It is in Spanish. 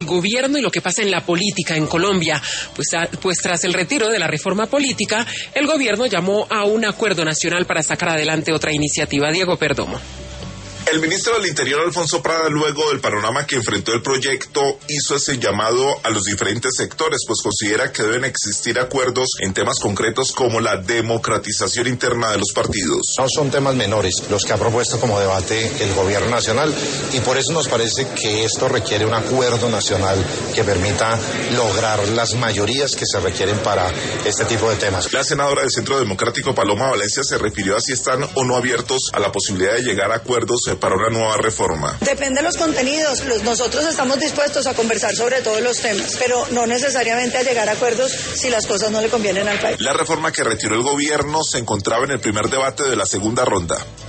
gobierno y lo que pasa en la política en Colombia. Pues tras el retiro de la reforma política, el gobierno llamó a un acuerdo nacional para sacar adelante otra iniciativa. Diego Perdomo. El ministro del Interior, Alfonso Prada, luego del panorama que enfrentó el proyecto, hizo ese llamado a los diferentes sectores, pues considera que deben existir acuerdos en temas concretos como la democratización interna de los partidos. No son temas menores los que ha propuesto como debate el gobierno nacional y por eso nos parece que esto requiere un acuerdo nacional que permita lograr las mayorías que se requieren para este tipo de temas. La senadora del Centro Democrático, Paloma Valencia, se refirió a si están o no abiertos a la posibilidad de llegar a acuerdos para una nueva reforma. Depende de los contenidos. Nosotros estamos dispuestos a conversar sobre todos los temas, pero no necesariamente a llegar a acuerdos si las cosas no le convienen al país. La reforma que retiró el gobierno se encontraba en el primer debate de la segunda ronda.